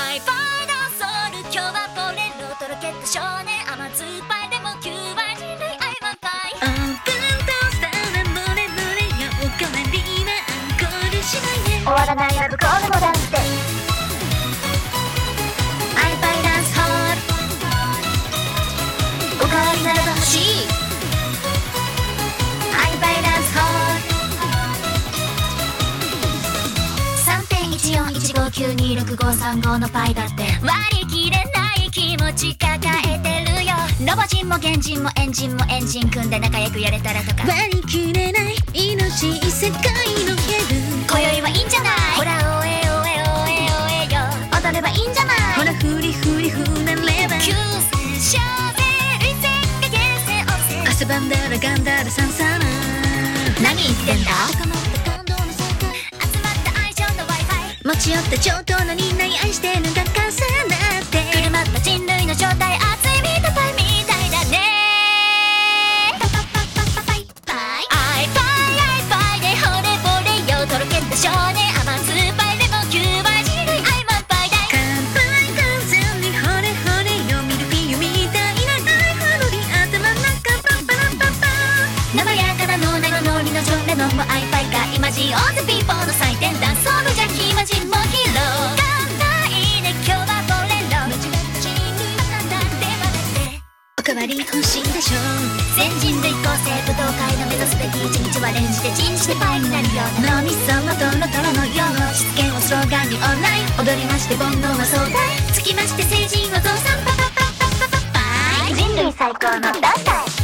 アイパイダーソウル今日はポレロとロケット少年甘酸っぱいでも9割人類アイマンパイオープントースターでブレブレよおかわりはアンコールしないで終わらないラブコールもダンスでアイパイダンスホールおかわりならば欲しいアイパイダンスホール3.1415926535のパイだって割り切れない気持ち抱えてるよロボ人も原人もエンジンもエンジン組んで仲良くやれたらとか割り切れない命異世界のヘブン今宵はいいんじゃないほらおえおえおえおえよ踊ればいいんじゃないほらフリフリふなれば救世主で類線が現世をせ朝晩だらがんだらさんさら何言ってんだ持ち寄った上等のにない愛してるが重なって車った人類の正体熱いミートパイみたいだねパパパパパパイパイアイパイアイパイで惚れ惚れよとろけた少年甘酸っぱいでも9倍人類アイマンパイだ乾杯完全に惚れ惚れよミルフィーユみたいなライフのり頭の中パパラパパ生やかな脳内のノリのジョンレノンもアイパイかイマジンオンザピーポーの祭典ダンスソウルじゃ暇人もヒーローがないね今日はボレロ間違った人類はなんだって笑っておかわり欲しいでしょ全人類構成武道会の目指すべき一日は連じてチンしてパイになるよ脳みそもトロトロのようしつけをスローガンにオンライン踊りまして煩悩は壮大つきまして成人を増産パパパパパパパイ人類最高のダンサー